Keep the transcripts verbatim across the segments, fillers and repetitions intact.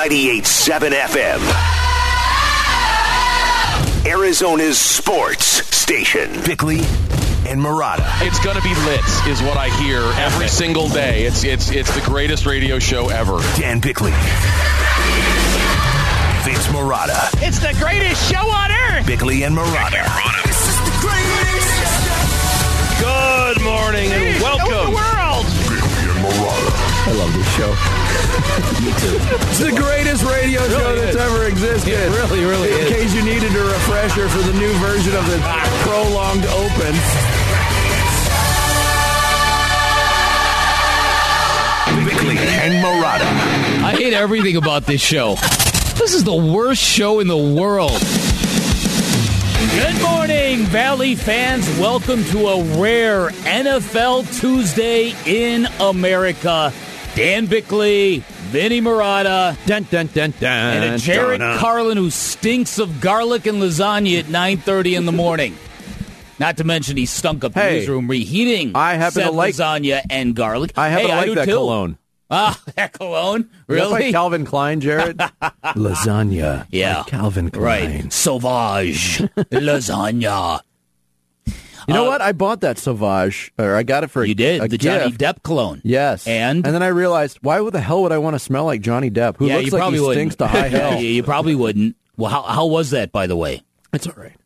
ninety-eight point seven F M. Arizona's sports station. Bickley and Murata. It's going to be lit, is what I hear every single day. It's it's it's the greatest radio show ever. Dan Bickley. Vince Murata. It's the greatest show on earth. Bickley and Murata. This is the greatest. Good morning and welcome. Show the world. Bickley and Murata. I love this show. Me too. It's the greatest radio really show that's is. ever existed. It really, really In is. case you needed a refresher for the new version of the prolonged open. Bickley and Murata. I hate everything about this show. This is the worst show in the world. Good morning, Valley fans. Welcome to a rare N F L Tuesday in America. Dan Bickley, Vinny Murata, Dun, dun, dun, dun, and a Jared dun, Carlin who stinks of garlic and lasagna at nine thirty in the morning. Not to mention he stunk up the Hey, newsroom reheating I happen said to like- lasagna and garlic. I happen hey, to like I do that too. cologne. Ah, that cologne? Is that Really? by Calvin Klein, Jared? Lasagna. Yeah. by Calvin Klein. Right. Sauvage. Lasagna. You know Uh, what? I bought that Sauvage, or I got it for a, You did. a The Johnny gift. Depp cologne. Yes. And? And then I realized, why the hell would I want to smell like Johnny Depp, who yeah, looks you like probably he wouldn't. stinks to high hell? Yeah, you probably wouldn't. Well, how how was that, by the way? It's all right.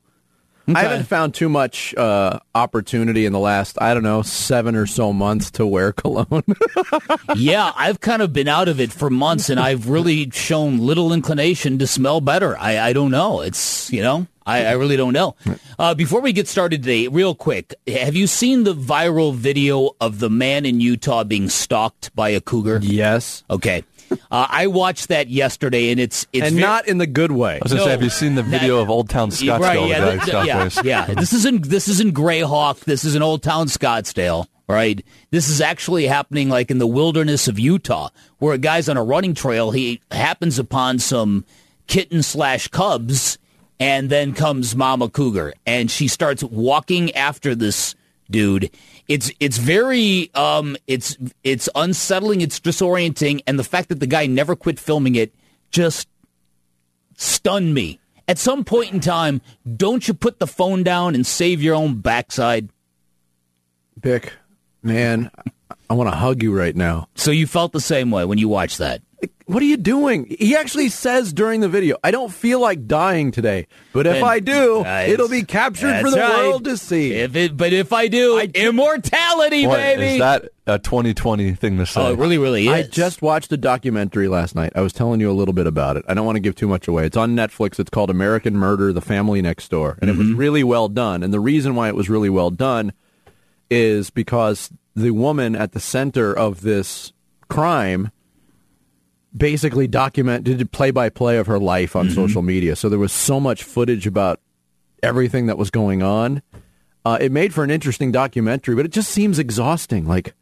I haven't found too much uh, opportunity in the last, I don't know, seven or so months to wear cologne. Yeah, I've kind of been out of it for months, and I've really shown little inclination to smell better. I, I don't know. It's, you know, I, I really don't know. Uh, before we get started today, real quick, have you seen the viral video of the man in Utah being stalked by a cougar? Yes. Okay. Uh, I watched that yesterday, and it's it's and very- not in the good way. I was going to No, say, have you seen the video that- of Old Town Scottsdale? Right, yeah, the guy th- th- Scott yeah, plays? yeah. This isn't this isn't Greyhawk. This is in Old Town Scottsdale, right? This is actually happening like in the wilderness of Utah, where a guy's on a running trail. He happens upon some kitten slash cubs, and then comes Mama Cougar, and she starts walking after this dude. It's it's very um it's it's unsettling. It's disorienting, and the fact that the guy never quit filming it just stunned me. At some point in time, don't you put the phone down and save your own backside? Bick, man, I want to hug you right now. So you felt the same way when you watched that? What are you doing? He actually says during the video, I don't feel like dying today, but if And- I do, Uh, it'll be captured for That's the right. world to see. If it, but if I do, I- immortality, Boy, baby. is that a twenty twenty thing to say? oh, it really, really is. I just watched a documentary last night. I was telling you a little bit about it. I don't want to give too much away. It's on Netflix. It's called American Murder, The Family Next Door. And Mm-hmm. it was really well done. And the reason why it was really well done is because the woman at the center of this crime basically documented play-by-play of her life on Mm-hmm. social media. So there was so much footage about everything that was going on. Uh, it made for an interesting documentary, but it just seems exhausting. Like,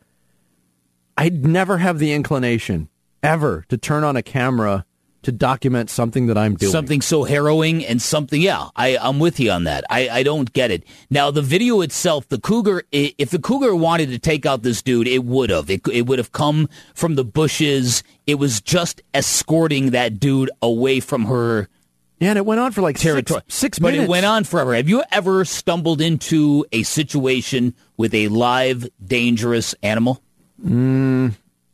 I'd never have the inclination, ever, to turn on a camera to document something that I'm doing. Something so harrowing and something, yeah, I, I'm with you on that. I, I don't get it. Now, the video itself, the cougar, i- if the cougar wanted to take out this dude, it would have. It, it would have come from the bushes. It was just escorting that dude away from her Yeah, and it went on for like territory. six, six but minutes. it went on forever. Have you ever stumbled into a situation with a live, dangerous animal? Mm,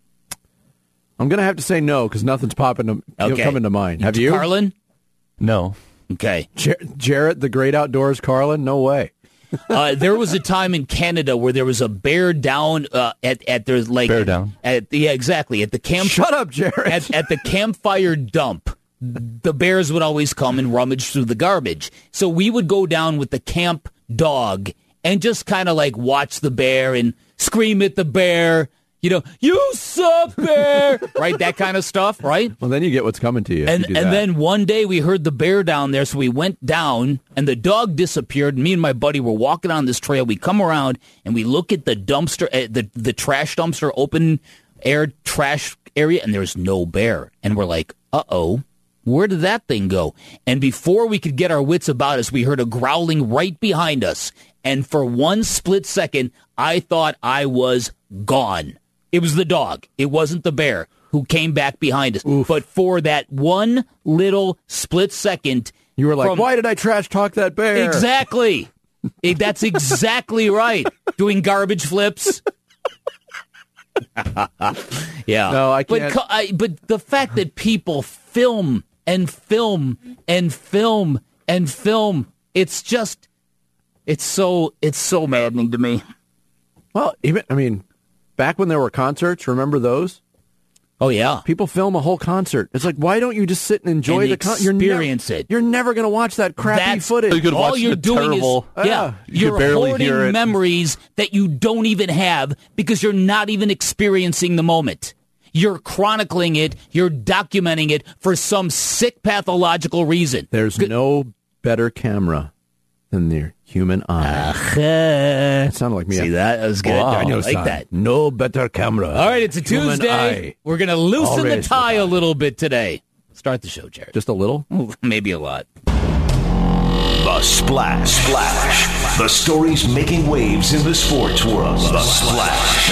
I'm going to have to say no, because nothing's popping to, Okay. coming to mind. Have you? Carlin? No. Okay. Jar- Jarrett, the great outdoors, Carlin? No way. uh, there was a time in Canada where there was a bear down uh, at at their like Bear down. At yeah, exactly at the camp. Shut up, Jarrett. At, at the campfire dump, the bears would always come and rummage through the garbage. So we would go down with the camp dog and just kind of like watch the bear and scream at the bear. You know, you suck, bear, right? That kind of stuff, right? Well, then you get what's coming to you. if And you do and that. then one day we heard the bear down there, so we went down, and the dog disappeared. Me and my buddy were walking on this trail. We come around and we look at the dumpster, uh, the the trash dumpster, open air trash area, and there's no bear. And we're like, uh oh, where did that thing go? And before we could get our wits about us, we heard a growling right behind us. And for one split second, I thought I was gone. It was the dog. It wasn't the bear, who who came back behind us. Oof. But for that one little split second, you were like, from, why did I trash talk that bear? Exactly. It, that's exactly right. Doing garbage flips. Yeah. No, I can't. But, I, but the fact that people film and film and film and film, it's just, it's so, it's so maddening to me. Well, even, I mean, back when there were concerts, remember those? Oh, yeah. People film a whole concert. It's like, why don't you just sit and enjoy and the concert? Experience nev- it. You're never going to watch that crappy That's, footage. You could all watch you're the doing terrible, is, yeah, uh, you you're barely hoarding hear it. memories that you don't even have because you're not even experiencing the moment. You're chronicling it. You're documenting it for some sick pathological reason. There's Good. no better camera than the human eye. Uh, It sounded like me. See that? That was good. Wow. I like that. No better camera. All right, it's a Human Tuesday. eye. We're going to loosen the Always tie the a little bit today. Start the show, Jared. Just a little? Ooh, maybe a lot. The Splash. Splash. The stories making waves in the sports world. The Splash.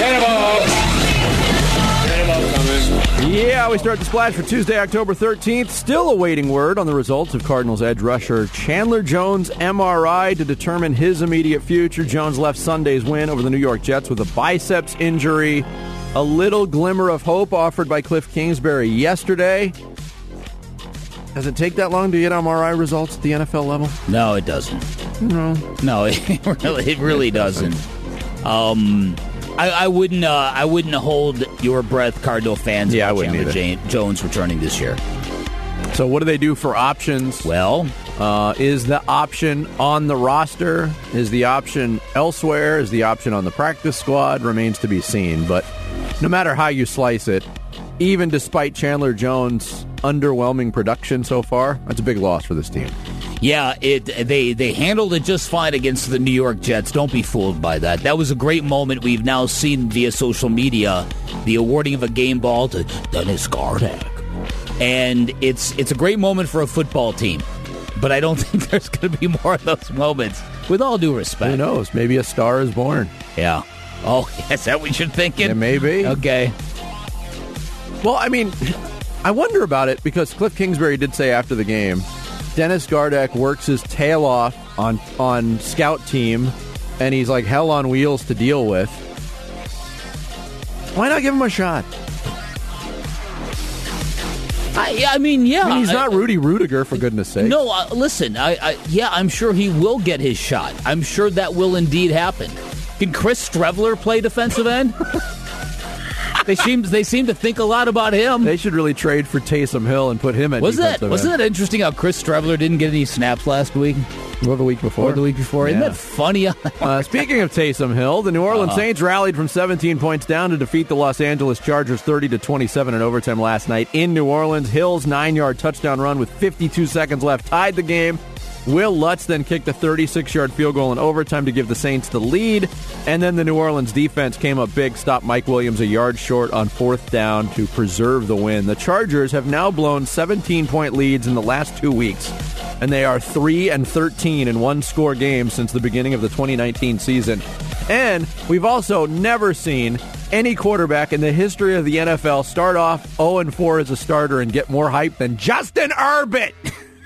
Yeah, we start the Splash for Tuesday, October thirteenth. Still awaiting word on the results of Cardinals edge rusher Chandler Jones' M R I to determine his immediate future. Jones left Sunday's win over the New York Jets with a biceps injury. A little glimmer of hope offered by Cliff Kingsbury yesterday. Does it take that long to get M R I results at the N F L level? No, it doesn't. No. No, it really, it really doesn't. Um, I, I wouldn't. Uh, I wouldn't hold your breath, Cardinal fans. Yeah, I about wouldn't Chandler either. Jan- Jones returning this year. So what do they do for options? Well, Uh, is the option on the roster? Is the option elsewhere? Is the option on the practice squad? Remains to be seen. But no matter how you slice it, even despite Chandler Jones' underwhelming production so far, that's a big loss for this team. yeah, it they they handled it just fine against the New York Jets. Don't be fooled by that. That was a great moment. We've now seen via social media the awarding of a game ball to Dennis Gardeck, and it's it's a great moment for a football team. But I don't think there's going to be more of those moments. With all due respect, Who knows? Maybe a star is born. Yeah. Oh, is that what you're thinking? It may be. Okay. Well, I mean, I wonder about it because Cliff Kingsbury did say after the game, Dennis Gardeck works his tail off on on scout team, and he's like hell on wheels to deal with. Why not give him a shot? I, I mean, yeah. I mean, he's not I- Rudy Rudiger, for goodness sake. No, uh, listen. I, I, yeah, I'm sure he will get his shot. I'm sure that will indeed happen. Can Chris Streveler play defensive end? they seem they seem to think a lot about him. They should really trade for Taysom Hill and put him at Was that defensive wasn't end. that interesting how Chris Streveler didn't get any snaps last week Or the week before? or the week before? Isn't Yeah. that funny? Uh, speaking of Taysom Hill, the New Orleans Uh-huh. Saints rallied from seventeen points down to defeat the Los Angeles Chargers thirty to twenty-seven in overtime last night in New Orleans. Hill's nine-yard touchdown run with fifty-two seconds left tied the game. Will Lutz then kicked a thirty-six-yard field goal in overtime to give the Saints the lead. And then the New Orleans defense came up big, stopped Mike Williams a yard short on fourth down to preserve the win. The Chargers have now blown seventeen-point leads in the last two weeks, and they are three and thirteen in one-score games since the beginning of the twenty nineteen season. And we've also never seen any quarterback in the history of the N F L start off oh and four as a starter and get more hype than Justin Herbert.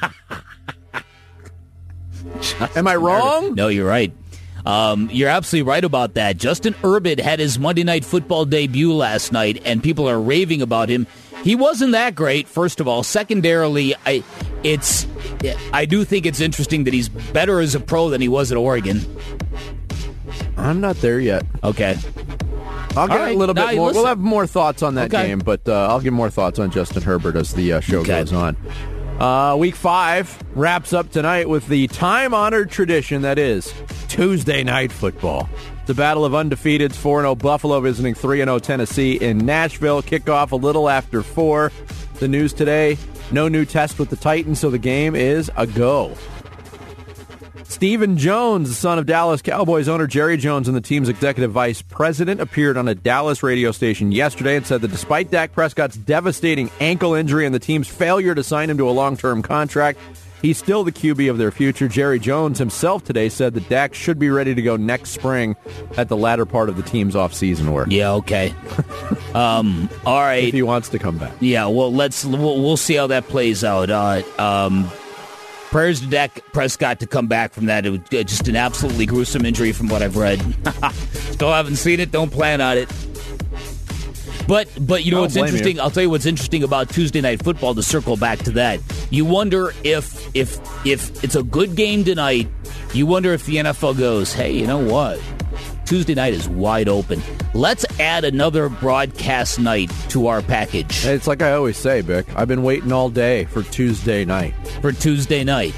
Am I wrong? No, you're right. Um, you're absolutely right about that. Justin Herbert had his Monday Night Football debut last night, and people are raving about him. He wasn't that great, first of all. Secondarily, I it's I do think it's interesting that he's better as a pro than he was at Oregon. I'm not there yet. Okay. I'll get All right. a little Now, bit more. listen. We'll have more thoughts on that Okay. game, but uh, I'll give more thoughts on Justin Herbert as the uh, show Okay. goes on. Uh, week five wraps up tonight with the time-honored tradition that is Tuesday Night Football. The battle of undefeateds, four and oh Buffalo visiting three and oh Tennessee in Nashville. Kickoff a little after four. The news today, no new test with the Titans, so the game is a go. Stephen Jones, the son of Dallas Cowboys owner Jerry Jones and the team's executive vice president, appeared on a Dallas radio station yesterday and said that despite Dak Prescott's devastating ankle injury and the team's failure to sign him to a long-term contract, He's still the Q B of their future. Jerry Jones himself today said that Dak should be ready to go next spring at the latter part of the team's offseason work. Yeah, okay. um, all right. If he wants to come back. Yeah, well, let's we'll, we'll see how that plays out. Uh, um, prayers to Dak Prescott to come back from that. It was just an absolutely gruesome injury from what I've read. Still haven't seen it. Don't plan on it. But but you know what's interesting? You. I'll tell you what's interesting about Tuesday Night Football, to circle back to that. You wonder if if if it's a good game tonight, you wonder if the N F L goes, hey, you know what? Tuesday night is wide open. Let's add another broadcast night to our package. It's like I always say, Bick. I've been waiting all day for Tuesday night. For Tuesday night.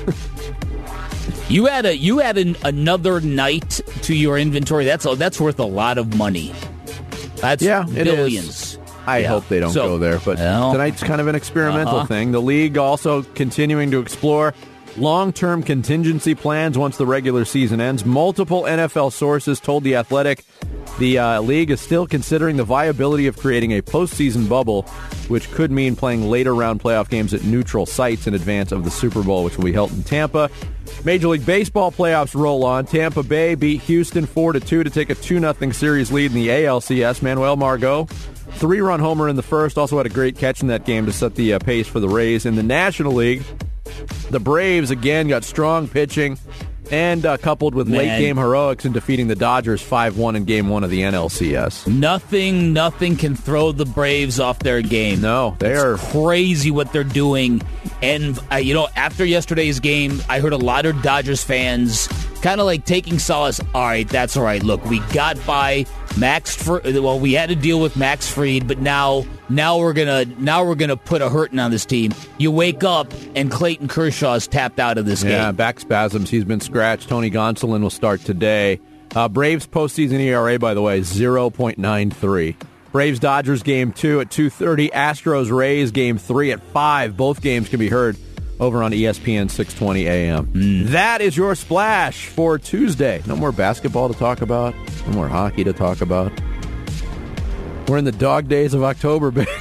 You add a you add an, another night to your inventory. That's a, that's worth a lot of money. That's yeah, billions. It is. I yeah. hope they don't so, go there. But well, tonight's kind of an experimental uh-huh. thing. The league also continuing to explore long-term contingency plans once the regular season ends. Multiple N F L sources told The Athletic the uh, league is still considering the viability of creating a postseason bubble, which could mean playing later-round playoff games at neutral sites in advance of the Super Bowl, which will be held in Tampa. Major League Baseball playoffs roll on. Tampa Bay beat Houston four to two to take a two nothing series lead in the A L C S. Manuel Margot, three-run homer in the first, also had a great catch in that game to set the uh, pace for the Rays. In the National League, the Braves, again, got strong pitching and uh, coupled with Man. late-game heroics in defeating the Dodgers five one in Game one of the N L C S. Nothing, nothing can throw the Braves off their game. No, they it's are crazy what they're doing. And, uh, you know, after yesterday's game, I heard a lot of Dodgers fans kind of like taking solace. All right, that's all right. Look, we got by Max. Fr- well, we had to deal with Max Fried, but now, now we're gonna, now we're gonna put a hurting on this team. You wake up and Clayton Kershaw's tapped out of this game. Yeah, back spasms. He's been scratched. Tony Gonsolin will start today. Uh, Braves postseason E R A, by the way, zero point nine three. Braves Dodgers game two at two thirty. Astros Rays game three at five. Both games can be heard over on E S P N six twenty A M. Mm. That is your splash for Tuesday. No more basketball to talk about. No more hockey to talk about. We're in the dog days of October, baby.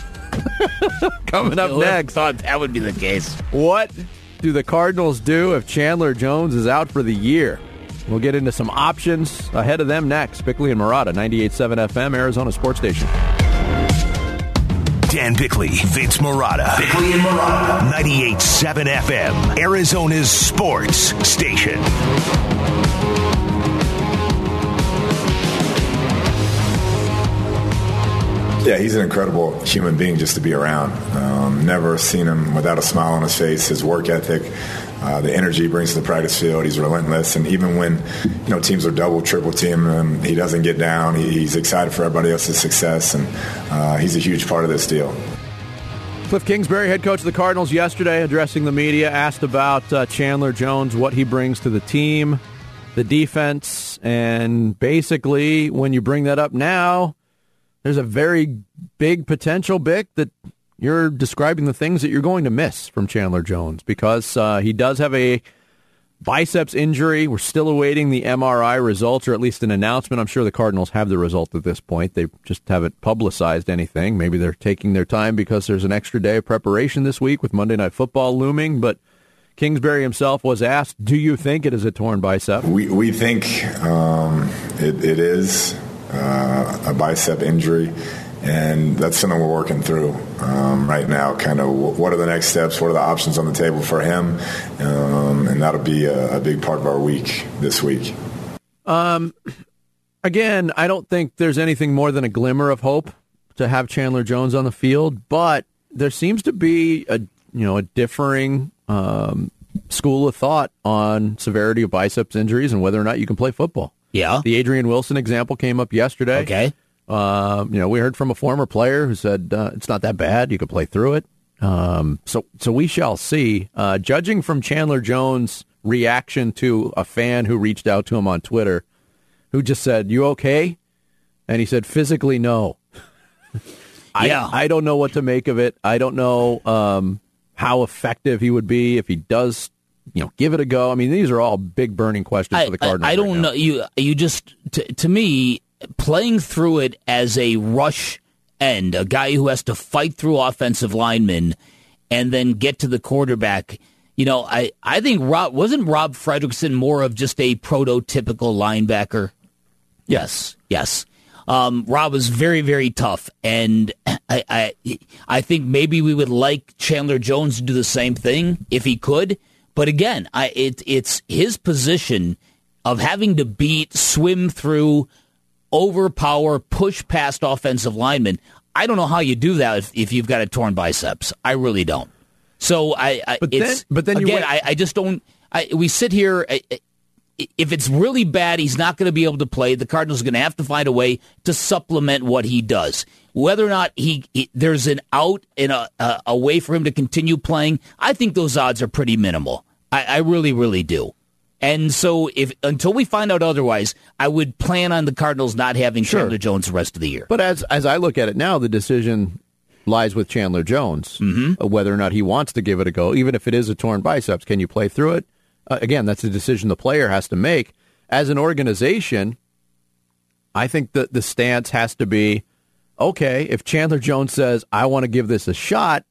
Coming up next. Thought that would be the case. What do the Cardinals do if Chandler Jones is out for the year? We'll get into some options ahead of them next. Bickley and Murata, ninety-eight point seven F M, Arizona Sports Station. Dan Bickley, Vince Murata. Bickley and Murata, ninety-eight point seven F M, Arizona's Sports Station. Yeah, he's an incredible human being just to be around. Um, never seen him without a smile on his face. His work ethic, uh, the energy he brings to the practice field, he's relentless. And even when, you know, teams are double, triple team him, he doesn't get down. He, he's excited for everybody else's success, and uh, he's a huge part of this deal. Cliff Kingsbury, head coach of the Cardinals, yesterday addressing the media, asked about uh, Chandler Jones, what he brings to the team, the defense, and basically when you bring that up now, there's a very big potential, Bick, that you're describing the things that you're going to miss from Chandler Jones because uh, he does have a biceps injury. We're still awaiting the M R I results, or at least an announcement. I'm sure the Cardinals have the result at this point. They just haven't publicized anything. Maybe they're taking their time because there's an extra day of preparation this week with Monday Night Football looming. But Kingsbury himself was asked, do you think it is a torn bicep? We, we think um, it, it is. Uh, a bicep injury, and that's something we're working through um, right now. Kind of what are the next steps, what are the options on the table for him, um, and that'll be a, a big part of our week this week. Um, again, I don't think there's anything more than a glimmer of hope to have Chandler Jones on the field, but there seems to be a you know a differing um, school of thought on severity of biceps injuries and whether or not you can play football. Yeah. The Adrian Wilson example came up yesterday. Okay. Um, you know, we heard from a former player who said uh, it's not that bad. You can play through it. Um, so, so we shall see. Uh, judging from Chandler Jones' reaction to a fan who reached out to him on Twitter, who just said, "You okay?" And he said, "Physically, no." I, yeah. I don't know what to make of it. I don't know um, how effective he would be if he does. You know, give it a go. I mean, these are all big burning questions I, for the Cardinals. I, I don't right know. You you just to, to me, playing through it as a rush end, a guy who has to fight through offensive linemen and then get to the quarterback. You know, I, I think Rob wasn't Rob Fredrickson more of just a prototypical linebacker? Yes, yes. Um, Rob was very, very tough, and I, I I think maybe we would like Chandler Jones to do the same thing if he could. But again, I it, it's his position of having to beat, swim through, overpower, push past offensive linemen. I don't know how you do that if, if you've got a torn biceps. I really don't. So I, I but it's then, but then you again, wait. I, I just don't. I, we sit here. I, If it's really bad, he's not going to be able to play. The Cardinals are going to have to find a way to supplement what he does. Whether or not he, he there's an out and a, a, a way for him to continue playing, I think those odds are pretty minimal. I, I really, really do. And so if until we find out otherwise, I would plan on the Cardinals not having Sure. Chandler Jones the rest of the year. But as as I look at it now, the decision lies with Chandler Jones, mm-hmm. whether or not he wants to give it a go, even if it is a torn biceps. Can you play through it? Uh, again, that's a decision the player has to make. As an organization, I think that the stance has to be, okay, if Chandler Jones says, I want to give this a shot,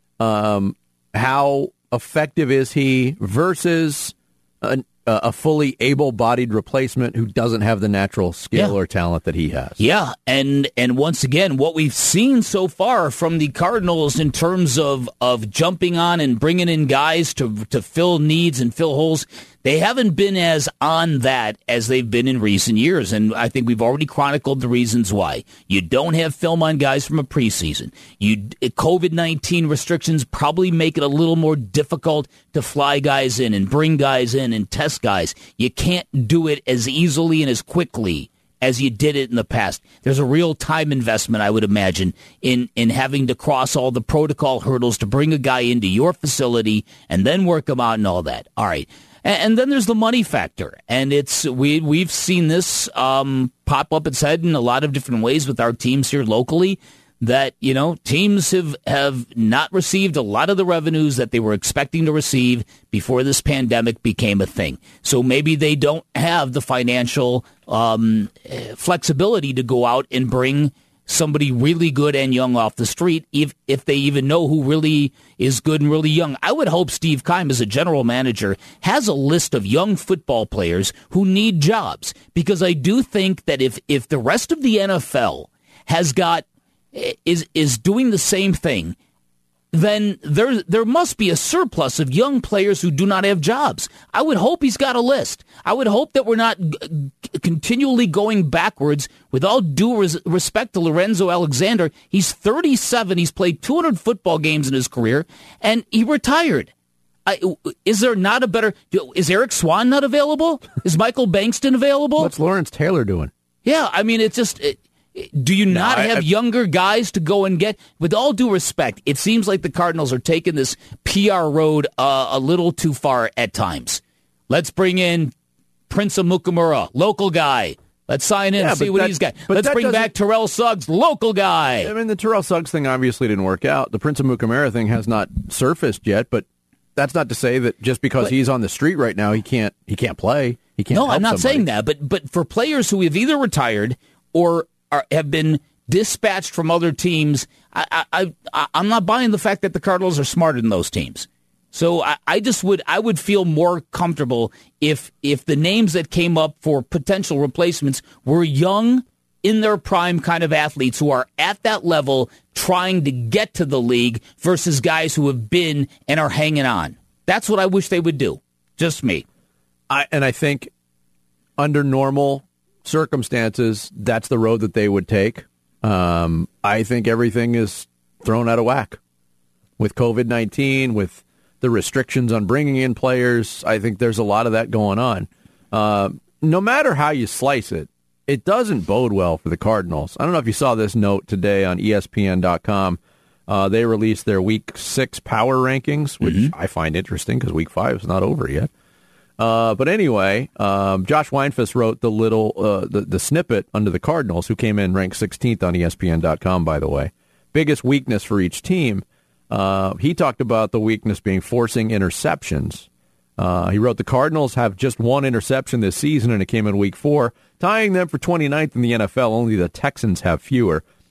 um, how effective is he versus a, a fully able-bodied replacement who doesn't have the natural skill Yeah. or talent that he has? Yeah, and and once again, what we've seen so far from the Cardinals in terms of, of jumping on and bringing in guys to to fill needs and fill holes, they haven't been as on that as they've been in recent years, and I think we've already chronicled the reasons why. You don't have film on guys from a preseason. You COVID nineteen restrictions probably make it a little more difficult to fly guys in and bring guys in and test guys. You can't do it as easily and as quickly as you did it in the past. There's a real time investment, I would imagine, in, in having to cross all the protocol hurdles to bring a guy into your facility and then work him out and all that. All right. And, and then there's the money factor. And it's we, we've seen this um, pop up its head in a lot of different ways with our teams here locally, that, you know, teams have, have not received a lot of the revenues that they were expecting to receive before this pandemic became a thing. So maybe they don't have the financial um, flexibility to go out and bring somebody really good and young off the street, if if they even know who really is good and really young. I would hope Steve Keim, as a general manager, has a list of young football players who need jobs, because I do think that if if the rest of the N F L has got is is doing the same thing, then there there must be a surplus of young players who do not have jobs. I would hope he's got a list. I would hope that we're not g- continually going backwards. With all due res- respect to Lorenzo Alexander, he's thirty-seven. He's played two hundred football games in his career, and he retired. I, is there not a better... Is Eric Swan not available? Is Michael Bankston available? What's Lawrence Taylor doing? Yeah, I mean, it's just... It, Do you not no, I, have I, younger guys to go and get? With all due respect, it seems like the Cardinals are taking this P R road uh, a little too far at times. Let's bring in Prince Amukamura, local guy. Let's sign in yeah, and see what that, he's got. Let's bring doesn't... back Terrell Suggs, local guy. I mean, the Terrell Suggs thing obviously didn't work out. The Prince Amukamura thing has not surfaced yet, but that's not to say that just because but, he's on the street right now, he can't he can't play. He can't. No, help I'm not somebody. saying that. But but for players who have either retired or are, have been dispatched from other teams, I, I, I, I'm not buying the fact that the Cardinals are smarter than those teams. So I, I just would I would feel more comfortable if if the names that came up for potential replacements were young, in their prime kind of athletes who are at that level trying to get to the league versus guys who have been and are hanging on. That's what I wish they would do. Just me. I, and I think under normal circumstances, that's the road that they would take. Um, I think everything is thrown out of whack with COVID nineteen, with the restrictions on bringing in players. I think there's a lot of that going on. Uh, no matter how you slice it, it doesn't bode well for the Cardinals. I don't know if you saw this note today on E S P N dot com. Uh, they released their Week six power rankings, which mm-hmm. I find interesting because Week five is not over yet. Uh, but anyway, um, Josh Weinfuss wrote the little uh, the, the snippet under the Cardinals, who came in ranked sixteenth on E S P N dot com, by the way. Biggest weakness for each team. Uh, he talked about the weakness being forcing interceptions. Uh, he wrote the Cardinals have just one interception this season, and it came in Week four, tying them for twenty-ninth in the N F L. Only the Texans have fewer.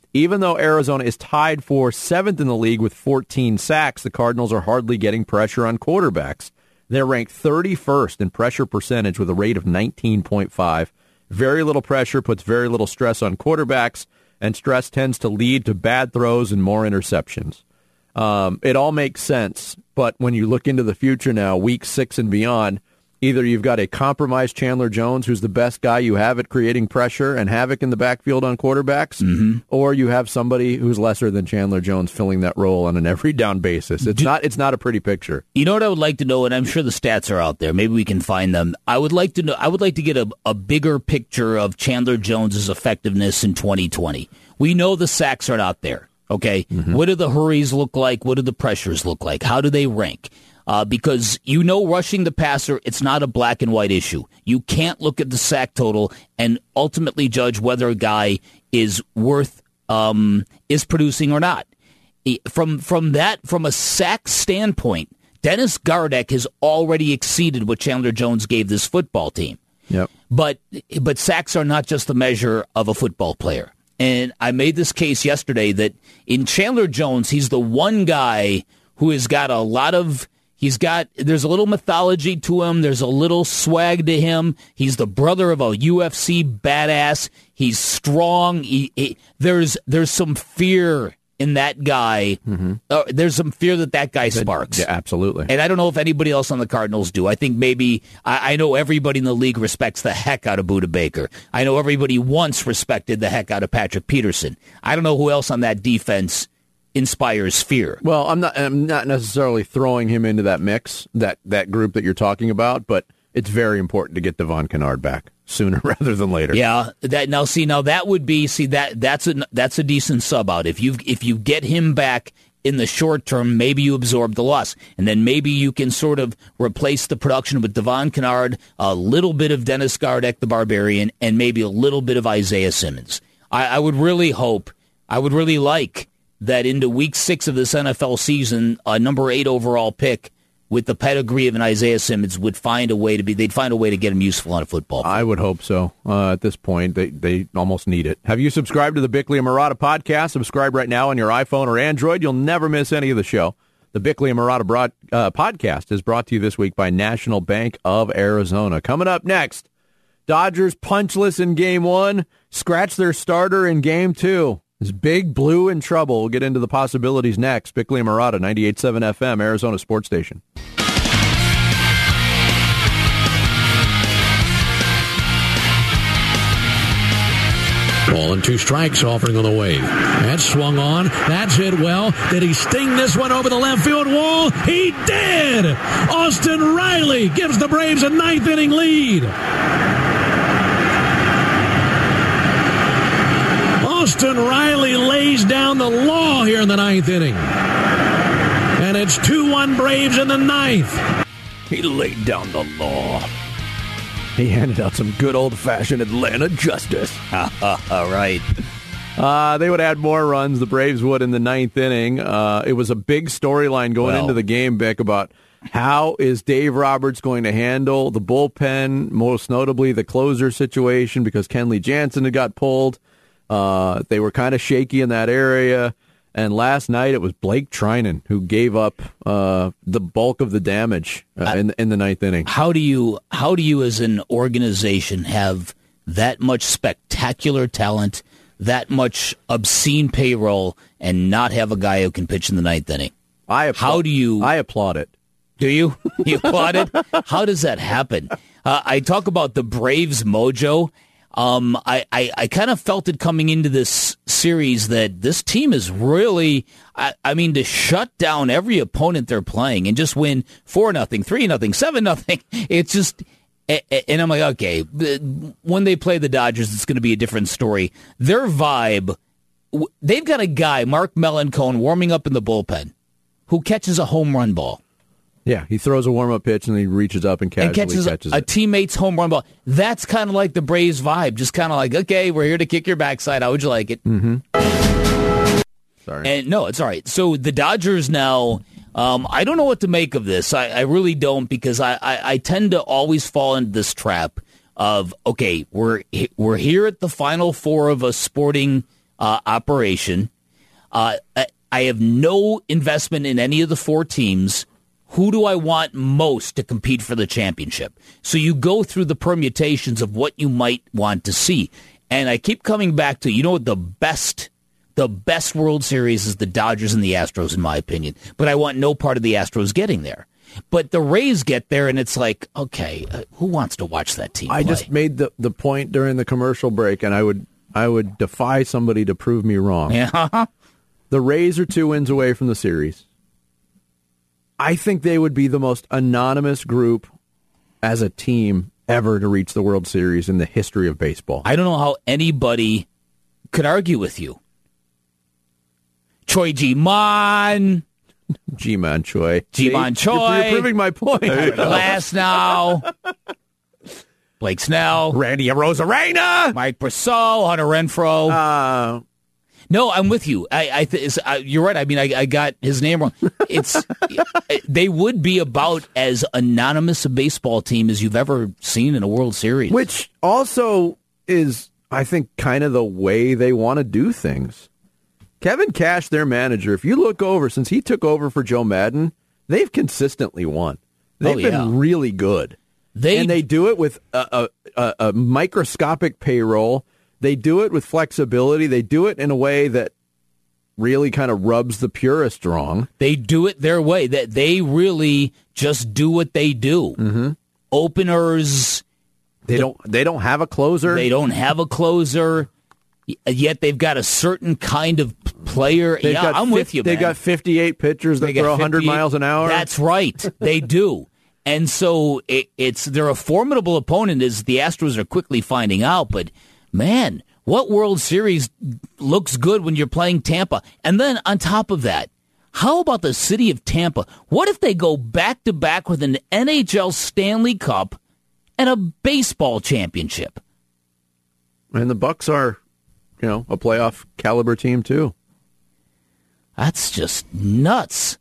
Even though Arizona is tied for seventh in the league with fourteen sacks, the Cardinals are hardly getting pressure on quarterbacks. They're ranked thirty-first in pressure percentage with a rate of nineteen point five. Very little pressure puts very little stress on quarterbacks, and stress tends to lead to bad throws and more interceptions. Um, it all makes sense, but when you look into the future now, week six and beyond, either you've got a compromised Chandler Jones, who's the best guy you have at creating pressure and havoc in the backfield on quarterbacks, mm-hmm. or you have somebody who's lesser than Chandler Jones filling that role on an every down basis. It's not it's not a pretty picture. You know what I would like to know, and I'm sure the stats are out there. Maybe we can find them. I would like to know. I would like to get a, a bigger picture of Chandler Jones's effectiveness in twenty twenty. We know the sacks are not there. Okay, mm-hmm. What do the hurries look like? What do the pressures look like? How do they rank? Uh, because you know rushing the passer, it's not a black and white issue. You can't look at the sack total and ultimately judge whether a guy is worth, um, is producing or not. From from that, from a sack standpoint, Dennis Gardeck has already exceeded what Chandler Jones gave this football team. Yep. But but sacks are not just the measure of a football player. And I made this case yesterday that in Chandler Jones, he's the one guy who has got a lot of, he's got, there's a little mythology to him. There's a little swag to him. He's the brother of a U F C badass. He's strong. He, he, there's there's some fear in that guy. Mm-hmm. Uh, there's some fear that that guy sparks. Yeah, absolutely. And I don't know if anybody else on the Cardinals do. I think maybe, I, I know everybody in the league respects the heck out of Budda Baker. I know everybody once respected the heck out of Patrick Peterson. I don't know who else on that defense inspires fear. Well, I'm not I'm not necessarily throwing him into that mix, that, that group that you're talking about, but it's very important to get Devon Kennard back sooner rather than later. Yeah, that now see now that would be see that that's a that's a decent sub out. If you if you get him back in the short term, maybe you absorb the loss, and then maybe you can sort of replace the production with Devon Kennard, a little bit of Dennis Gardeck, the Barbarian, and maybe a little bit of Isaiah Simmons. I, I would really hope, I would really like that into week six of this N F L season, a number eight overall pick with the pedigree of an Isaiah Simmons would find a way to be, they'd find a way to get him useful on a football field. I would hope so. Uh, at this point, they, they almost need it. Have you subscribed to the Bickley and Marotta podcast? Subscribe right now on your iPhone or Android. You'll never miss any of the show. The Bickley and Marotta broad, uh, podcast is brought to you this week by National Bank of Arizona. Coming up next, Dodgers punchless in game one, scratch their starter in game two. Is Big Blue in trouble? We'll get into the possibilities next. Bickley and Marotta, ninety-eight point seven F M, Arizona Sports Station. Ball and two strikes offering on the way. That's swung on. That's hit well. Did he sting this one over the left field wall? He did! Austin Riley gives the Braves a ninth inning lead. Austin Riley lays down the law here in the ninth inning. And it's two one Braves in the ninth. He laid down the law. He handed out some good old-fashioned Atlanta justice. All right. Uh, they would add more runs. The Braves would in the ninth inning. Uh, it was a big storyline going well, into the game, Bick, about how is Dave Roberts going to handle the bullpen, most notably the closer situation, because Kenley Jansen had got pulled. Uh, they were kind of shaky in that area. And last night it was Blake Trinan who gave up uh, the bulk of the damage uh, in in the ninth inning. How do you how do you as an organization have that much spectacular talent, that much obscene payroll, and not have a guy who can pitch in the ninth inning? I applaud, how do you? I applaud it. Do you? You applaud it? How does that happen? Uh, I talk about the Braves mojo. Um, I, I, I kind of felt it coming into this series that this team is really, I, I mean, to shut down every opponent they're playing and just win four nothing, three nothing, seven nothing. It's just, and I'm like, okay, when they play the Dodgers, it's going to be a different story. Their vibe, they've got a guy, Mark Melancone, warming up in the bullpen, who catches a home run ball. Yeah, he throws a warm-up pitch and then he reaches up and, casually and catches, catches a, it. a teammate's home run ball. That's kind of like the Braves vibe. Just kind of like, okay, we're here to kick your backside. How would you like it? Mm-hmm. Sorry. And no, it's all right. So the Dodgers now, um, I don't know what to make of this. I, I really don't, because I, I, I tend to always fall into this trap of, okay, we're we're here at the Final Four of a sporting uh, operation. Uh, I, I have no investment in any of the four teams. Who do I want most to compete for the championship? So you go through the permutations of what you might want to see. And I keep coming back to, you know what, the best the best World Series is the Dodgers and the Astros, in my opinion. But I want no part of the Astros getting there. But the Rays get there, and it's like, okay, uh, who wants to watch that team I play? just made the, the point during the commercial break, and I would I would defy somebody to prove me wrong. Yeah. The Rays are two wins away from the series. I think they would be the most anonymous group as a team ever to reach the World Series in the history of baseball. I don't know how anybody could argue with you. Choi Ji-man. Ji-man Choi. Ji-man See? You're, Choi. you're proving my point. Glass now. Blake Snell. Randy Arozarena. Mike Brosseau. Hunter Renfroe. Uh, No, I'm with you. I, I th- uh, you're right. I mean, I, I got his name wrong. It's they would be about as anonymous a baseball team as you've ever seen in a World Series. Which also is, I think, kind of the way they want to do things. Kevin Cash, their manager, if you look over, since he took over for Joe Madden, they've consistently won. They've Oh, yeah. been really good. They and they do it with a, a, a, a microscopic payroll. They do it with flexibility. They do it in a way that really kind of rubs the purist wrong. They do it their way. That they really just do what they do. Mm-hmm. Openers. They the, don't. They don't have a closer. They don't have a closer. Yet they've got a certain kind of player. They've yeah, got I'm fi- with you, man. They've got fifty-eight pitchers that They got throw one hundred miles an hour. That's right. They do. And so it, it's they're a formidable opponent, as the Astros are quickly finding out. But, man, what World Series looks good when you're playing Tampa? And then on top of that, how about the city of Tampa? What if they go back-to-back with an N H L Stanley Cup and a baseball championship? And the Bucks are, you know, a playoff caliber team, too. That's just nuts.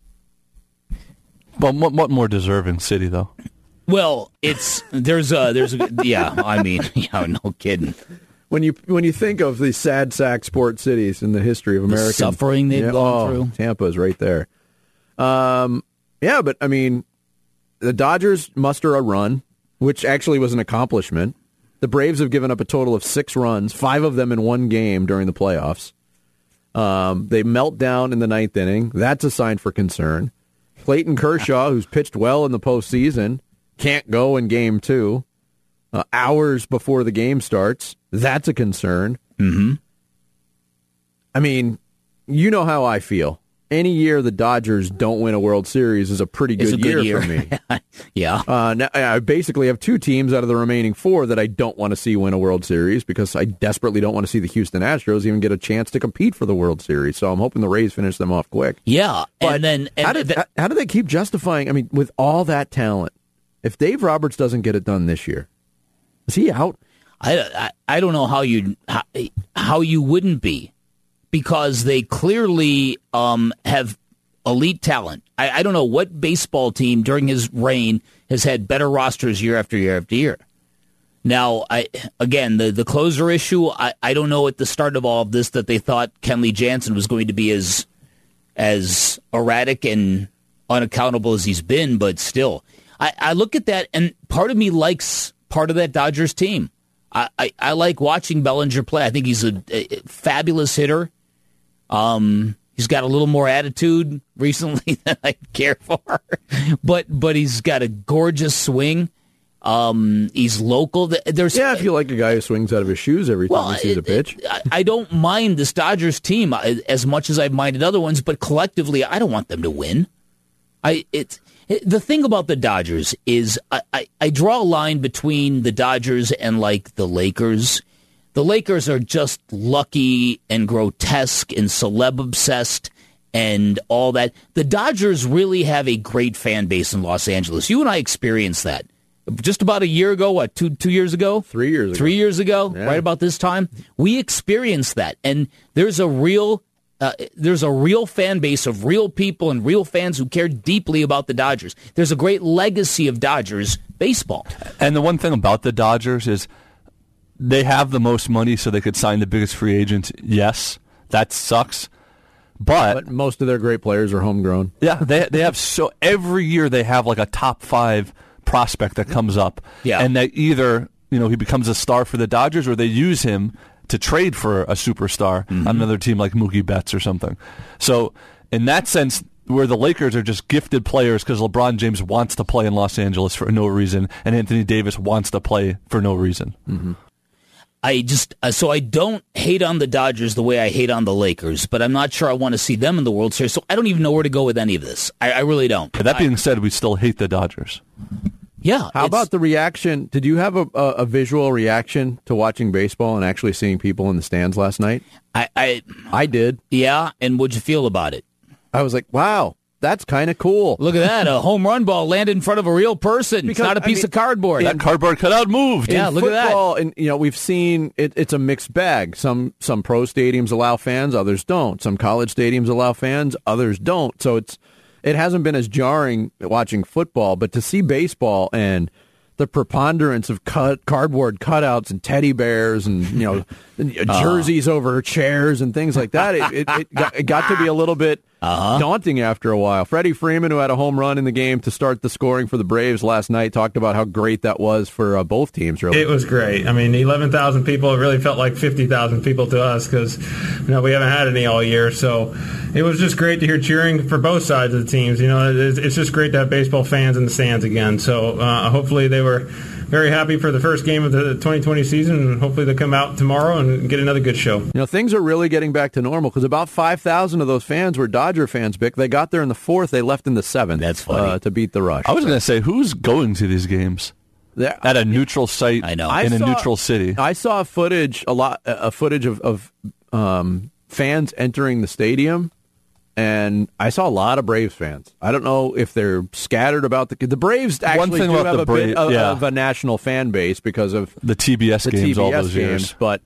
But what, what more deserving city, though? Well, it's there's a there's a yeah. I mean, yeah, no kidding. When you when you think of the sad sack sport cities in the history of America, suffering they've yeah, gone oh, through, Tampa's right there. Um, yeah, but I mean, the Dodgers muster a run, which actually was an accomplishment. The Braves have given up a total of six runs, five of them in one game during the playoffs. Um, they melt down in the ninth inning. That's a sign for concern. Clayton Kershaw, who's pitched well in the postseason, can't go in game two. Uh, hours before the game starts. That's a concern. Mm-hmm. I mean, you know how I feel. Any year the Dodgers don't win a World Series is a pretty good, a good year, year for me. Yeah. Uh, now, I basically have two teams out of the remaining four that I don't want to see win a World Series because I desperately don't want to see the Houston Astros even get a chance to compete for the World Series. So I'm hoping the Rays finish them off quick. Yeah. But and then and how, did, th- how do they keep justifying? I mean, with all that talent, if Dave Roberts doesn't get it done this year, is he out? I, I, I don't know how you how, how you wouldn't be, because they clearly um, have elite talent. I, I don't know what baseball team during his reign has had better rosters year after year after year. Now, I again, the, the closer issue, I, I don't know at the start of all of this that they thought Kenley Jansen was going to be as as erratic and unaccountable as he's been, but still. I, I look at that, and part of me likes part of that Dodgers team. I, I, I like watching Bellinger play. I think he's a, a fabulous hitter. Um, he's got a little more attitude recently than I care for, but but he's got a gorgeous swing. Um, he's local. There's yeah, if you like a guy who swings out of his shoes every time well, he sees it, a pitch. It, I, I don't mind this Dodgers team as much as I've minded other ones, but collectively, I don't want them to win. I it's. The thing about the Dodgers is I, I, I draw a line between the Dodgers and, like, the Lakers. The Lakers are just lucky and grotesque and celeb-obsessed and all that. The Dodgers really have a great fan base in Los Angeles. You and I experienced that just about a year ago, what, two two years ago? Three years ago. Three years ago, yeah. Right about this time. We experienced that, and there's a real... Uh, there's a real fan base of real people and real fans who care deeply about the Dodgers. There's a great legacy of Dodgers baseball. And the one thing about the Dodgers is they have the most money, so they could sign the biggest free agent, yes. That sucks. But, but most of their great players are homegrown. Yeah, they they have so every year they have like a top five prospect that comes up. Yeah. And they either, you know, he becomes a star for the Dodgers or they use him to trade for a superstar mm-hmm. on another team like Mookie Betts or something. So in that sense, where the Lakers are just gifted players because LeBron James wants to play in Los Angeles for no reason and Anthony Davis wants to play for no reason. Mm-hmm. I just uh, so I don't hate on the Dodgers the way I hate on the Lakers, but I'm not sure I want to see them in the World Series, so I don't even know where to go with any of this. I, I really don't. But that being I, said, we still hate the Dodgers. Yeah. How about the reaction? Did you have a, a, a visual reaction to watching baseball and actually seeing people in the stands last night? I I, I did. Yeah, and what'd you feel about it? I was like, wow. That's kind of cool. Look at that. A home run ball landed in front of a real person. Because, it's not a piece I mean, of cardboard. That cardboard cutout moved. Yeah, in look football, at that. And, you know, we've seen it, it's a mixed bag. Some some pro stadiums allow fans, others don't. Some college stadiums allow fans, others don't. So it's it hasn't been as jarring watching football, but to see baseball and the preponderance of cut, cardboard cutouts and teddy bears and, you know, jerseys uh. over chairs and things like that, it, it, it, got, it got to be a little bit uh-huh. daunting after a while. Freddie Freeman, who had a home run in the game to start the scoring for the Braves last night, talked about how great that was for uh, both teams. Really, it was great. I mean, eleven thousand people. It really felt like fifty thousand people to us because, you know, we haven't had any all year. So it was just great to hear cheering for both sides of the teams. You know, it's, it's just great to have baseball fans in the stands again. So uh, hopefully they were very happy for the first game of the twenty twenty season, and hopefully they'll come out tomorrow and get another good show. You know, things are really getting back to normal because about five thousand of those fans were Dodger fans, Bick. They got there in the fourth. They left in the seventh. That's funny. Uh, to beat the Rush. I was going to say, who's going to these games? There, at a neutral site I know. in I a saw, neutral city. I saw footage, a lot, a footage of, of um, fans entering the stadium, and I saw a lot of Braves fans. I don't know if they're scattered about the the Braves. Actually, One thing do about have the a Bra- bit of, yeah. of a national fan base because of the T B S the games T B S all those games, years. But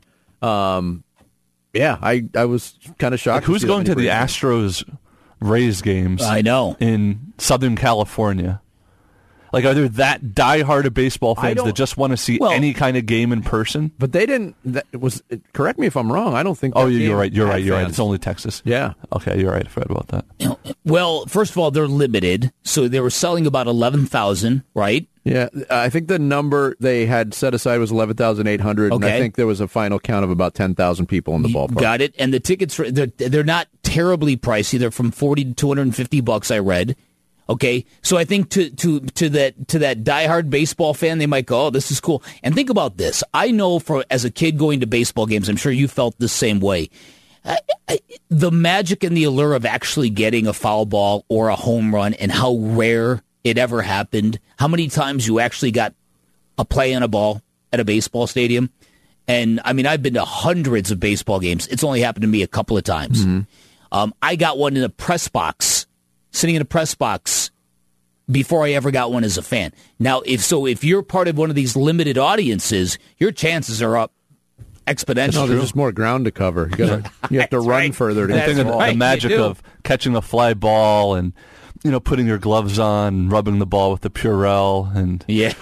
um, yeah, I I was kind of shocked. Like, who's to going to the Braves Astros Rays games? I know in Southern California. Like, are there that diehard of baseball fans that just want to see well, any kind of game in person? But they didn't. That was correct me if I'm wrong. I don't think. Oh, that you're right. You're right. You're fans. right. It's only Texas. Yeah. Okay, you're right. I forgot about that. You know, well, first of all, they're limited, so they were selling about eleven thousand, right? Yeah, I think the number they had set aside was eleven thousand eight hundred, okay. and I think there was a final count of about ten thousand people in the ballpark. Got it. And the tickets, they're, they're not terribly pricey. They're from forty to two hundred fifty bucks, I read. Okay, so I think to to to that to that diehard baseball fan, they might go, "Oh, this is cool." And think about this. I know, for as a kid going to baseball games, I'm sure you felt the same way. I, I, the magic and the allure of actually getting a foul ball or a home run, and how rare it ever happened. How many times you actually got a play on a ball at a baseball stadium? And I mean, I've been to hundreds of baseball games. It's only happened to me a couple of times. Mm-hmm. Um, I got one in a press box. Sitting in a press box before I ever got one as a fan. Now, if so, if you're part of one of these limited audiences, your chances are up exponentially. No, there's just more ground to cover. You, gotta, you have to run right. further to I think hit of the the ball. magic of catching a fly ball and, you know, putting your gloves on, and rubbing the ball with the Purell, and yeah,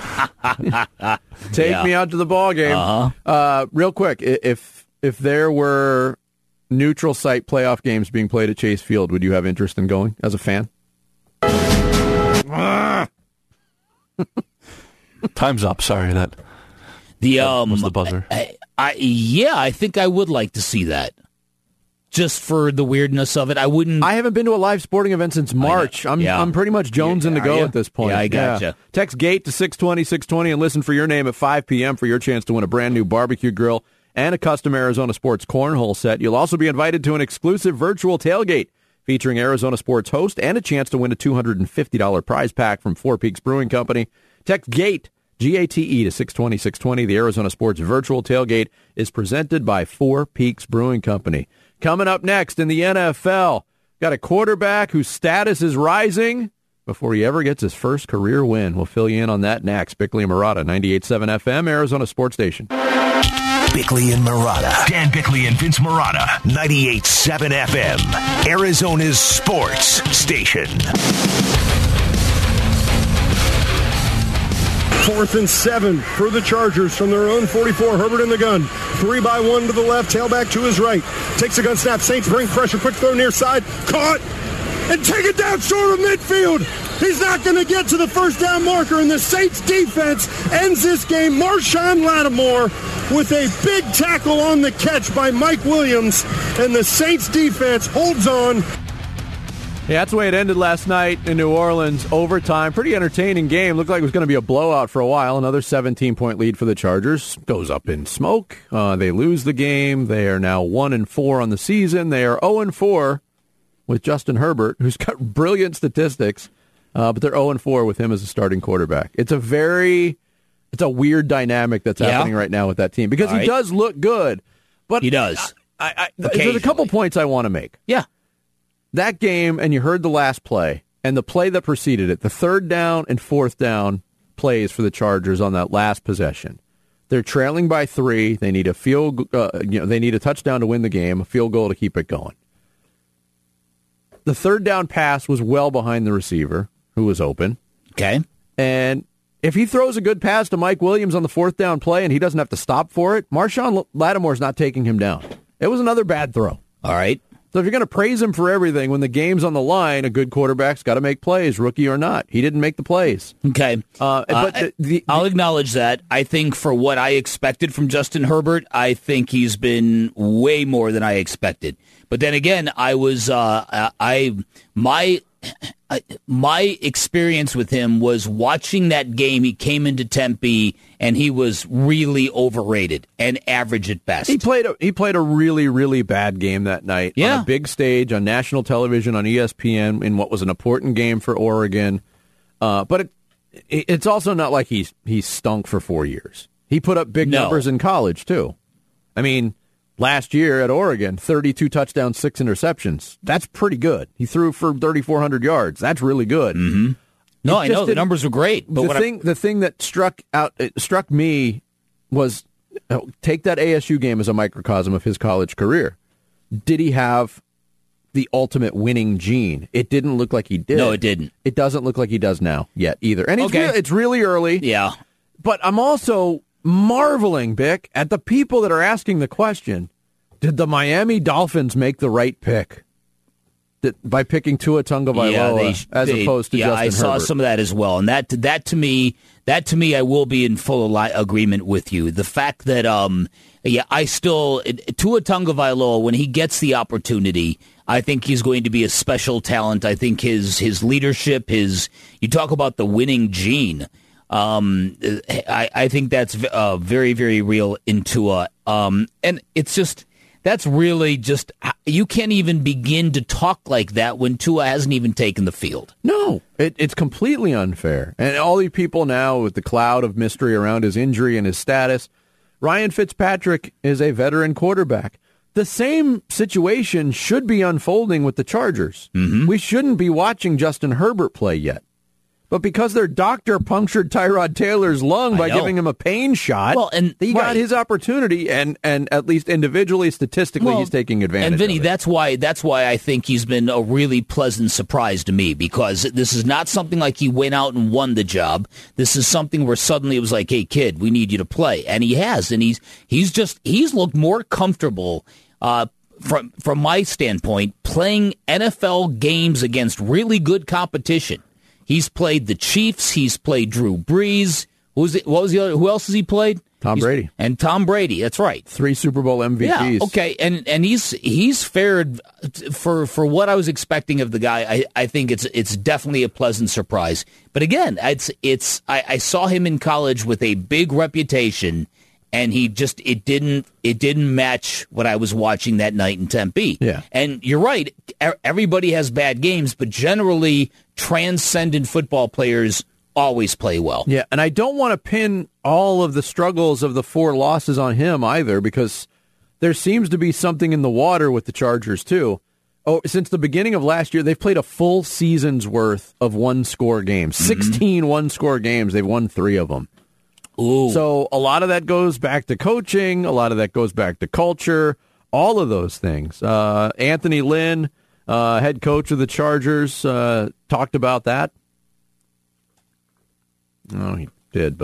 take yeah. me out to the ball game. Uh-huh. Uh, real quick, if if there were neutral site playoff games being played at Chase Field, would you have interest in going as a fan? Time's up. Sorry, that the um was the buzzer. I, I, yeah, I think I would like to see that. Just for the weirdness of it, I wouldn't. I haven't been to a live sporting event since March. I'm yeah. I'm pretty much jonesing to go yeah. at this point. Yeah, I gotcha. Yeah. Text GATE to six twenty, six twenty and listen for your name at five p.m. for your chance to win a brand new barbecue grill and a custom Arizona Sports cornhole set. You'll also be invited to an exclusive virtual tailgate featuring Arizona Sports host and a chance to win a two hundred fifty dollars prize pack from Four Peaks Brewing Company. Text GATE, G A T E, to six twenty, six twenty. The Arizona Sports virtual tailgate is presented by Four Peaks Brewing Company. Coming up next in the N F L, got a quarterback whose status is rising before he ever gets his first career win. We'll fill you in on that next. Bickley and Marotta, ninety-eight point seven F M, Arizona Sports Station. Bickley and Marotta. Dan Bickley and Vince Marotta, ninety-eight point seven F M, Arizona's Sports Station. Fourth and seven for the Chargers from their own forty-four. Herbert in the gun. Three by one to the left, tailback to his right. Takes a gun snap. Saints bring pressure. Quick throw near side. Caught. And take it down short of midfield. He's not going to get to the first down marker, and the Saints defense ends this game. Marshawn Lattimore with a big tackle on the catch by Mike Williams, and the Saints defense holds on. Yeah, that's the way it ended last night in New Orleans. Overtime. Pretty entertaining game. Looked like it was going to be a blowout for a while. Another seventeen-point lead for the Chargers. Goes up in smoke. Uh, they lose the game. They are now one and four on the season. They are oh and four with Justin Herbert, who's got brilliant statistics, uh, but they're oh and four with him as a starting quarterback. It's a very, it's a weird dynamic that's yeah. happening right now with that team because All he right. does look good. But he does. I, I, there's a couple points I want to make. Yeah. That game, and you heard the last play, and the play that preceded it, the third down and fourth down plays for the Chargers on that last possession. They're trailing by three. They need a field, uh, you know, they need a touchdown to win the game, a field goal to keep it going. The third down pass was well behind the receiver, who was open. Okay. And if he throws a good pass to Mike Williams on the fourth down play and he doesn't have to stop for it, Marshawn Lattimore's not taking him down. It was another bad throw. All right. So if you're going to praise him for everything, when the game's on the line, a good quarterback's got to make plays, rookie or not. He didn't make the plays. Okay. Uh, but uh, the, the, I'll acknowledge that. I think for what I expected from Justin Herbert, I think he's been way more than I expected. But then again, I was uh, I my my experience with him was watching that game. He came into Tempe and he was really overrated and average at best. He played a, he played a really really bad game that night yeah. on a big stage on national television on E S P N in what was an important game for Oregon. Uh, but it, it's also not like he's he stunk for four years. He put up big no. numbers in college too. I mean. Last year at Oregon, thirty-two touchdowns, six interceptions. That's pretty good. He threw for thirty-four hundred yards. That's really good. Mm-hmm. No, I know the numbers are great. But the what thing, I... the thing that struck out, it struck me was oh, take that A S U game as a microcosm of his college career. Did he have the ultimate winning gene? It didn't look like he did. No, it didn't. It doesn't look like he does now yet either. And it's, okay. re- it's really early. Yeah, but I'm also marveling, Bick, at the people that are asking the question, did the Miami Dolphins make the right pick did, by picking Tua Tagovailoa yeah, they, as they, opposed to yeah, Justin I saw Herbert? some of that as well. And that that to me, that to me, I will be in full ali- agreement with you. The fact that, um, yeah, I still, Tua Tagovailoa, when he gets the opportunity, I think he's going to be a special talent. I think his his leadership, his, you talk about the winning gene. Um, I, I think that's uh, very, very real in Tua. Um, and it's just, that's really just, you can't even begin to talk like that when Tua hasn't even taken the field. No, it, it's completely unfair. And all these people now with the cloud of mystery around his injury and his status, Ryan Fitzpatrick is a veteran quarterback. The same situation should be unfolding with the Chargers. Mm-hmm. We shouldn't be watching Justin Herbert play yet. But because their doctor punctured Tyrod Taylor's lung by giving him a pain shot, well, and he right. got his opportunity, and, and at least individually, statistically, well, he's taking advantage and Vinny, of it. that's why that's why I think he's been a really pleasant surprise to me, because this is not something like he went out and won the job. This is something where suddenly it was like, hey, kid, we need you to play. And he has, and he's he's just he's looked more comfortable uh, from from my standpoint playing N F L games against really good competition. He's played the Chiefs. He's played Drew Brees. Who was it? What was the other? Who else has he played? Tom he's, Brady. And Tom Brady. That's right. Three Super Bowl M V Ps. Yeah. Okay. And and he's he's fared for for what I was expecting of the guy. I, I think it's it's definitely a pleasant surprise. But again, it's it's I, I saw him in college with a big reputation, and he just it didn't it didn't match what I was watching that night in Tempe. Yeah. And you're right. Everybody has bad games, but generally transcendent football players always play well. Yeah, and I don't want to pin all of the struggles of the four losses on him either, because there seems to be something in the water with the Chargers too. Oh, since the beginning of last year, they've played a full season's worth of one-score games. Mm-hmm. sixteen one-score games. They've won three of them. Ooh. So a lot of that goes back to coaching. A lot of that goes back to culture. All of those things. Uh, Anthony Lynn, uh, head coach of the Chargers, uh, talked about that. Oh, he did, but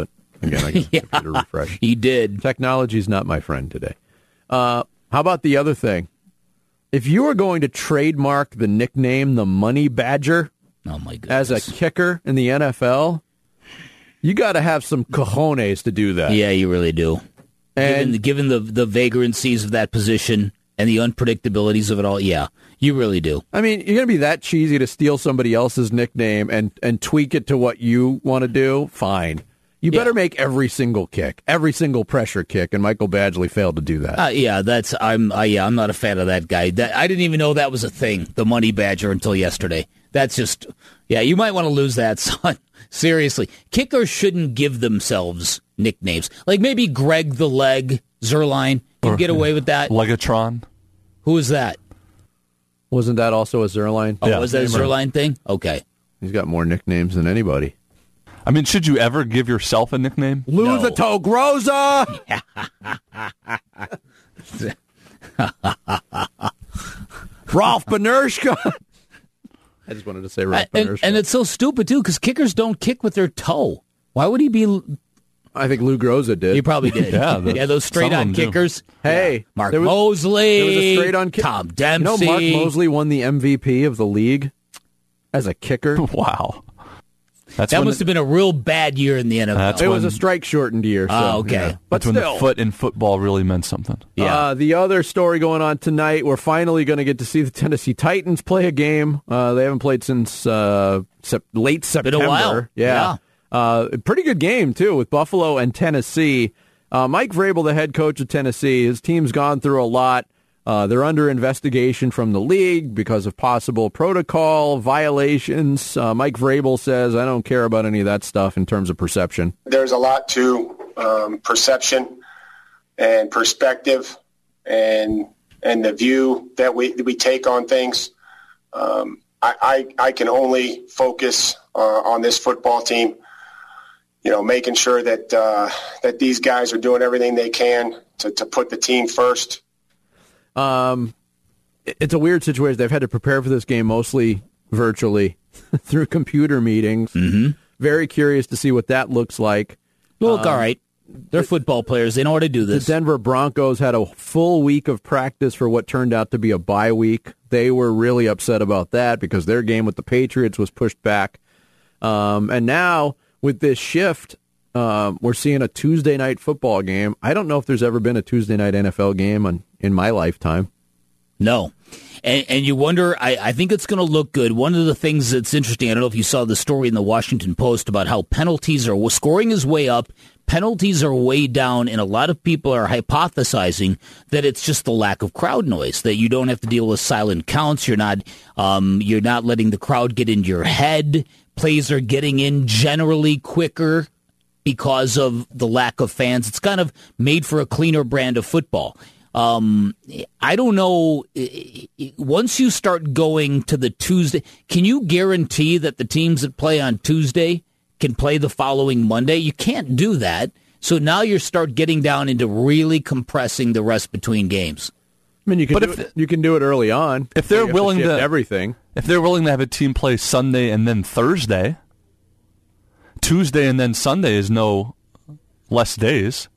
Again, I guess Yeah, computer refresh. he did. Technology's not my friend today. Uh, how about the other thing? If you were going to trademark the nickname the Money Badger oh my goodness. as a kicker in the N F L, you got to have some cojones to do that. Yeah, you really do. And given, given the, the vagrancies of that position and the unpredictabilities of it all, yeah, you really do. I mean, you're going to be that cheesy to steal somebody else's nickname and, and tweak it to what you want to do? Fine. You Yeah. better make every single kick, every single pressure kick, and Michael Badgley failed to do that. Uh, yeah, that's I'm. Uh, yeah, I'm not a fan of that guy. That I didn't even know that was a thing, the Money Badger, until yesterday. That's just, yeah, you might want to lose that, son. Seriously, kickers shouldn't give themselves nicknames. Like maybe Greg the Leg Zerline. You Or- get away with that. Legatron. Who is that? Wasn't that also a Zerline? Oh, Yeah. was that a Zerline thing? Okay. He's got more nicknames than anybody. I mean, should you ever give yourself a nickname? Lou the Togrosa! Ralph Benershka! I just wanted to say Ralph and, Benershka. and it's so stupid, too, because kickers don't kick with their toe. Why would he be... I think Lou Groza did. He probably did. Yeah, the- yeah, those some of straight-on them do. kickers. Hey, Mark there was- Mosley, There was a straight-on kick. Tom You Dempsey. know Mark Mosley won the M V P of the league as a kicker? Wow. That's That when must the, have been a real bad year in the N F L. That's It when- was a strike-shortened year. So, Oh, okay. yeah. But that's when still. the foot in football really meant something. Yeah. Uh, the other story going on tonight, we're finally going to get to see the Tennessee Titans play a game. Uh, they haven't played since uh, sep- late September. Been a while. Yeah. Uh, a pretty good game, too, with Buffalo and Tennessee. Uh, Mike Vrabel, the head coach of Tennessee, his team's gone through a lot. Uh, they're under investigation from the league because of possible protocol violations. Uh, Mike Vrabel says, I don't care about any of that stuff in terms of perception. There's a lot to um, perception and perspective and and the view that we that we take on things. Um, I, I, I can only focus uh, on this football team, you know, making sure that uh, that these guys are doing everything they can to, to put the team first. Um, it's a weird situation. They've had to prepare for this game mostly virtually through computer meetings. Mm-hmm. Very curious to see what that looks like. Look, Um, all right. They're football players. They know how to do The this. Denver Broncos had a full week of practice for what turned out to be a bye week. They were really upset about that because their game with the Patriots was pushed back. Um, and now with this shift, um, we're seeing a Tuesday night football game. I don't know if there's ever been a Tuesday night N F L game on, in my lifetime. No. And, and you wonder, I, I think it's going to look good. One of the things that's interesting, I don't know if you saw the story in the Washington Post about how penalties are, scoring is way up, penalties are way down, and a lot of people are hypothesizing that it's just the lack of crowd noise, that you don't have to deal with silent counts, you're not, um, you're not letting the crowd get into your head, plays are getting in generally quicker because of the lack of fans. It's kind of made for a cleaner brand of football. Um, I don't know. Once you start going to the Tuesday, can you guarantee that the teams that play on Tuesday can play the following Monday? You can't do that. So now you start getting down into really compressing the rest between games. I mean, you can, But do, if it, you can do it early on. If they're You have willing shift to- everything. If they're willing to have a team play Sunday and then Thursday, Tuesday and then Sunday is no less days.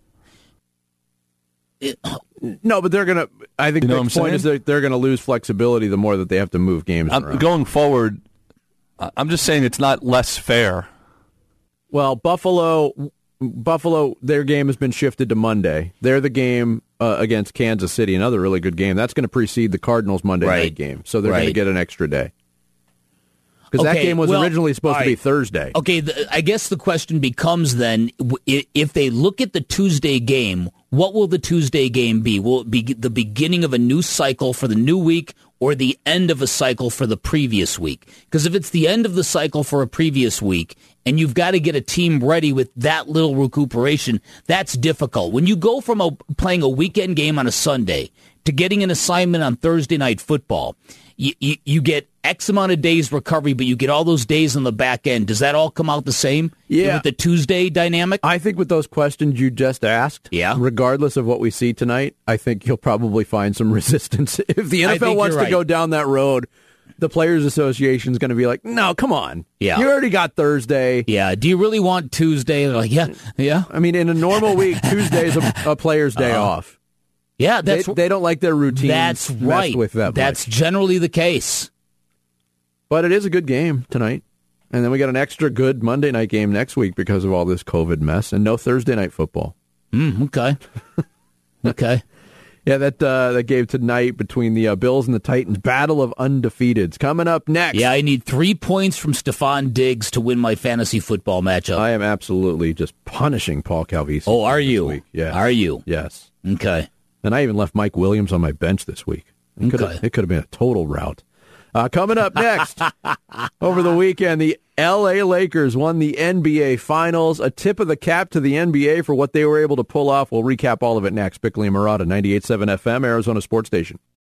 It, No, but they're going to, I think You know the what I'm point is saying? that they're going to lose flexibility the more that they have to move games I'm, around. going forward, I- I'm just saying it's not less fair. Well, Buffalo, Buffalo, their game has been shifted to Monday. They're the game uh, against Kansas City, another really good game. That's going to precede the Cardinals Monday Right. night game, so they're going to Right. get an extra day. Because that Okay, game was well, originally supposed all to be right. Thursday. Okay, the, I guess the question becomes then, w- i- if they look at the Tuesday game, what will the Tuesday game be? Will it be the beginning of a new cycle for the new week or the end of a cycle for the previous week? Because if it's the end of the cycle for a previous week and you've got to get a team ready with that little recuperation, that's difficult. When you go from a, playing a weekend game on a Sunday to getting an assignment on Thursday night football, you, you, you get X amount of days recovery, but you get all those days on the back end. Does that all come out the same? Yeah. With the Tuesday dynamic? I think with those questions you just asked, Yeah. regardless of what we see tonight, I think you'll probably find some resistance. If the I N F L think wants you're to right. go down that road, the Players Association is going to be like, no, come on. Yeah. You already got Thursday. Yeah. Do you really want Tuesday? They're like, yeah, yeah. I mean, in a normal week, Tuesday's a, a player's day uh, off. Yeah, that's they, they don't like their routine. That's right. With that that's much. Generally the case. But it is a good game tonight. And then we got an extra good Monday night game next week because of all this COVID mess, and no Thursday night football. Mm, okay. okay. Yeah, that uh, that game tonight between the uh, Bills and the Titans. Battle of undefeateds. Coming up next. Yeah, I need three points from Stephon Diggs to win my fantasy football matchup. I am absolutely just punishing Paul Calvisi. Oh, are you? Week. Yes. Are you? Yes. Okay. And I even left Mike Williams on my bench this week. It could have, it could have been a total rout. Uh, coming up next, over the weekend, the L A Lakers won the N B A Finals. A tip of the cap to the N B A for what they were able to pull off. We'll recap all of it next. Bickley and Murata, ninety-eight point seven F M, Arizona Sports Station.